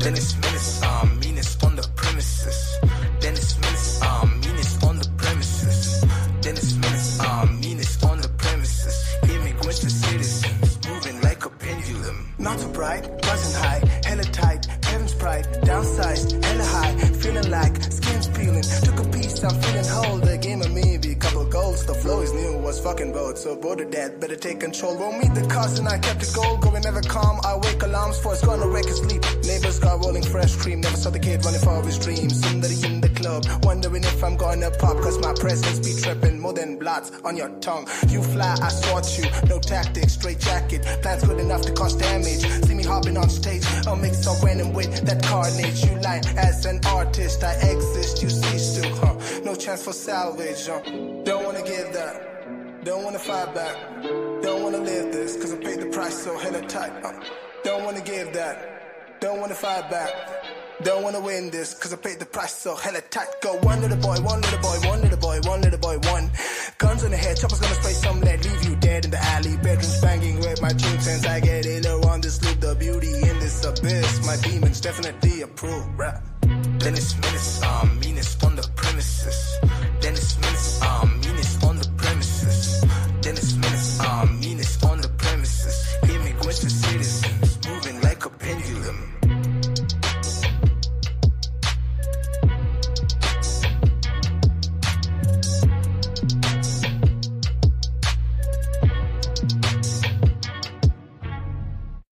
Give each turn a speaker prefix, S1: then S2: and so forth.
S1: Dennis Menace, meanest on the premises. Dennis Menace, meanest on the premises. Dennis Menace, meanest on the premises. Immigrant to citizens, moving like a pendulum.
S2: Not too bright, buzzing high, hella tight, Kevin's pride, downsized, hella high, feeling like skin's peeling. Took a piece, I'm feeling whole. The game of me, be a couple goals. The flow is new, was fucking bold. So bored of that, better take control. Won't meet the cost and I kept it gold. Going never calm, I wake alarms for it's gonna wreck his sleep. Neighbors got rolling fresh cream, never saw the kid running for his dreams. Somebody in the club, wondering if I'm gonna pop. Cause my presence be tripping more than blots on your tongue. You fly, I swat you, no tactics, straight jacket. Plans good enough to cause damage. See me hopping on stage, I'll mix so random with that carnage. You lie as an artist, I exist, you cease to, no chance for salvage, Don't wanna give that, don't wanna fight back, don't wanna live this, cause I paid the price so hella tight, Don't wanna give that, don't wanna fight back, don't wanna win this, cause I paid the price so hella tight. Go one little boy, one little boy, one little boy, one little boy, one. Guns on the head, choppers gonna spray some lead, leave you dead in the alley. Bedrooms banging with my dreams, since I get iller on this loop. The beauty in this abyss, my demons definitely approve, rap.
S1: Dennis Menace, meanest on the premises. Dennis Menace,